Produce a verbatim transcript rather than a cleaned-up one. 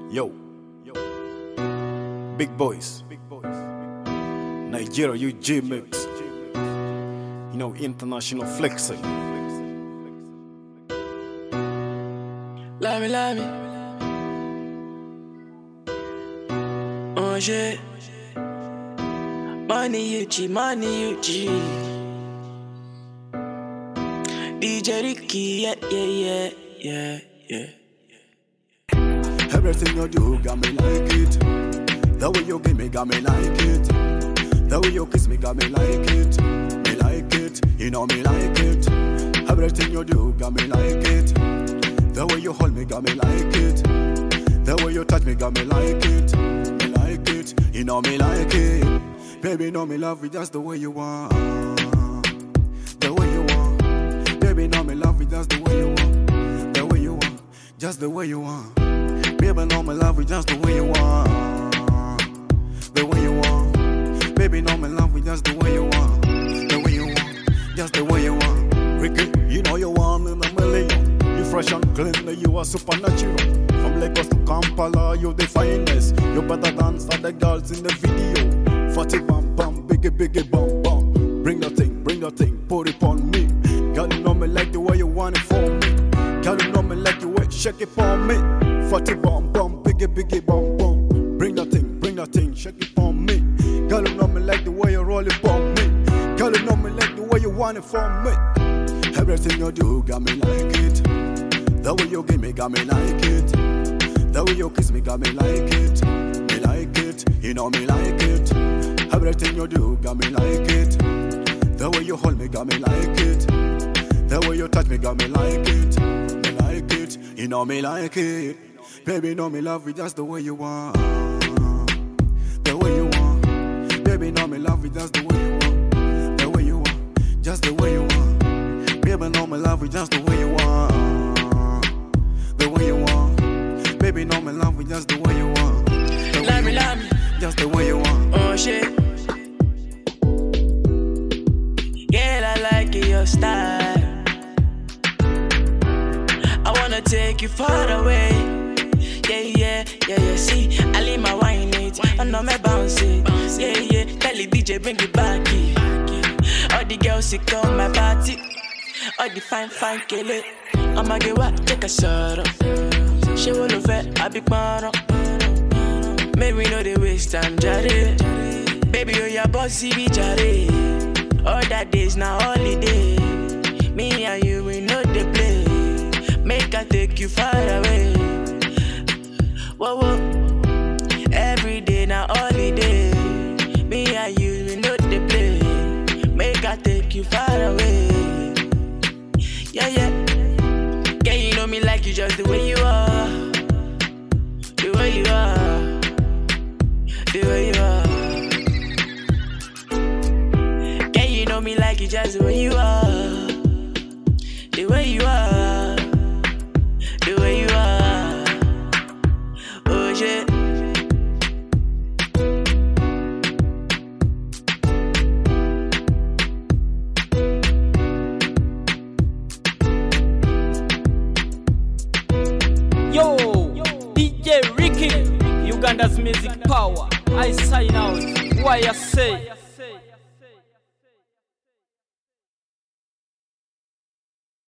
Yo, big boys, Nigeria U G mix, you know, international flexing. Lami lami, oh shit, money U G, money U G, D J Ricky, yeah yeah yeah yeah yeah. Everything you do got me like it. The way you give me got me like it. The way you kiss me got me like it. Me like it, you know me like it. Everything you do got me like it. The way you hold me got me like it. The way you touch me got me like it. Me like it, you know me like it. Baby, know me love you just the way you want. The way you want. Baby, know me love you just the way you want. The way you want, just the way you want. Baby, know me love you just the way you want. The way you want. Baby, know me love you just the way you want. The way you want, just the way you want. Ricky, you know you want in a million. You fresh and clean, you are supernatural. From Lagos to Kampala, you the finest. You better dance than the girls in the video. Fatty bam bam, biggie biggie bam bam. Bring the thing, bring the thing, put it on me. Girl, you know me like the way you want it for me. Girl, you know me like the way, shake it for me. Fatty bum bum, biggie biggie bum bum. Bring that thing, bring that thing, shake it for me. Girl, you know me like the way you roll it for me. Girl, you know me like the way you want it for me. Everything you do got me like it. The way you give me got me like it. The way you kiss me got me like it. Me like it, you know me like it. Everything you do got me like it. The way you hold me got me like it. The way you touch me got me like it. Me like it, you know me like it. Baby, know me love you just the way you want. The way you want. Baby, know me love you just the way you want. The way you want, just the way you want. Baby, know me love you just the way you want. The way you want. Baby, know me love you just the way you want. Love me, love me, just the way you want. oh shit. Girl, I like your style. I wanna take you far away. Yeah, yeah, yeah, yeah. See, I leave my wine it. I know me bounce it. Yeah, yeah. Tell the D J bring it back. Yeah. All the girls sick on my party. All the fine, fine kill it. I'ma get what? Take a shot up. She wanna fit, I be pan. Maybe we know they waste time, jare. Baby, oh your bossy be jare. All that days now holiday. Me and you, we know they play. Make I take you far away. Whoa, whoa. Every day now holiday. Me and you, we know they play. Make I take you far away. Yeah, yeah. Yeah, you know me like you just the way you are. The way you are. The way you are. Yeah, you know me like you just the way you are. The way you are. The way you are. Oh shit. Yo, D J Ricky, Uganda's music power. I sign out. Why I say?